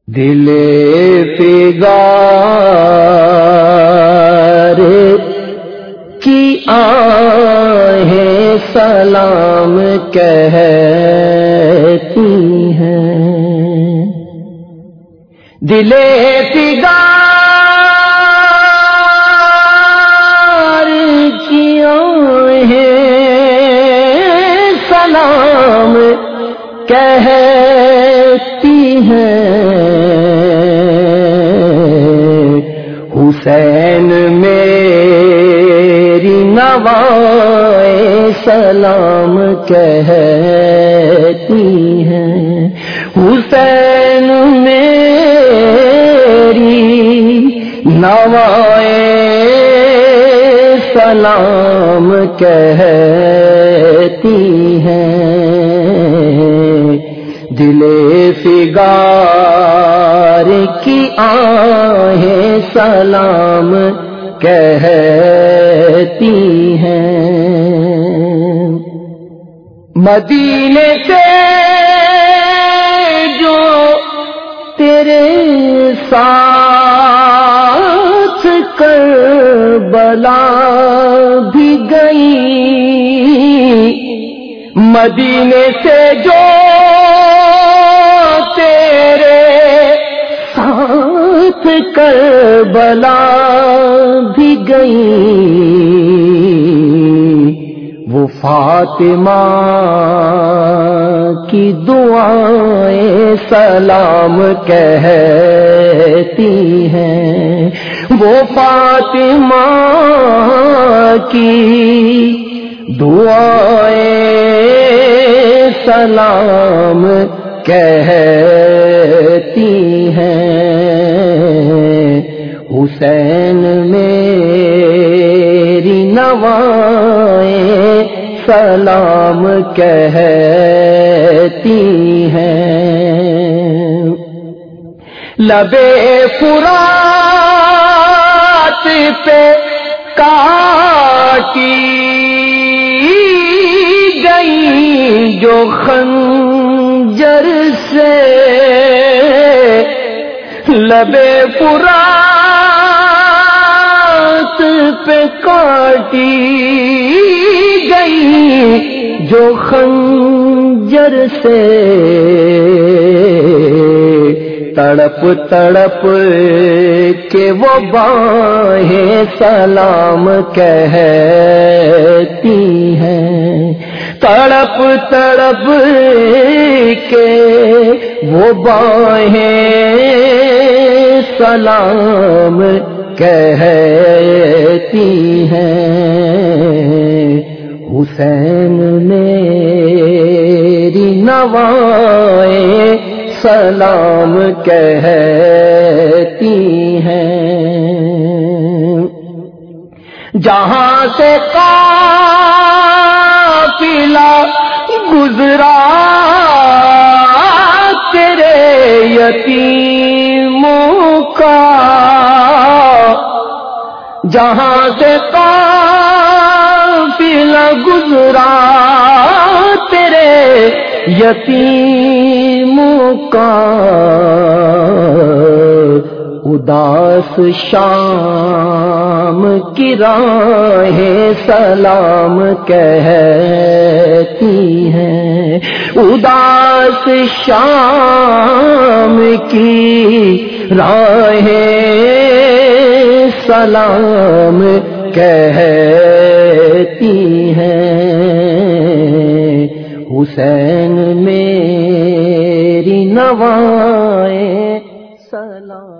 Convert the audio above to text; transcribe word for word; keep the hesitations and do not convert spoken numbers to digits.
دل فگار کی آہیں سلام کہتی ہیں، دل فگار کی آہیں سلام کہتی ہیں، حسین میری نوائے سلام کہتی ہیں، حسین میری نوائے سلام کہتی ہیں، دل فگار کی آہیں سلام کہتی ہیں، مدینے سے جو تیرے ساتھ کربلا بھی گئی، مدینے سے جو تیرے ساتھ کربلا بھی گئی، وہ فاطمہ کی دعائیں سلام کہتی ہیں، وہ فاطمہ کی دعائیں سلام کہتی ہیں، حسین میری نوائیں سلام کہتی ہیں، لبے فرات پہ کاٹی گئی جو خنجر سے، لبے فرات پہ کاٹی گئی جو خنجر سے، تڑپ تڑپ کے وہ باہیں سلام کہتی ہیں، تڑپ تڑپ کے وہ باہیں سلام کہتی ہیں، حسین میری نوائیں سلام کہتی ہیں، جہاں سے قافلہ گزرا تیرے یتیموں کا، جہاں سے قافلہ گزرا تیرے یتیموں کا، اداس شام کی راہیں سلام کہتی ہیں، اداس شام کی راہیں سلام کہتی ہیں، حسین میری نوائیں سلام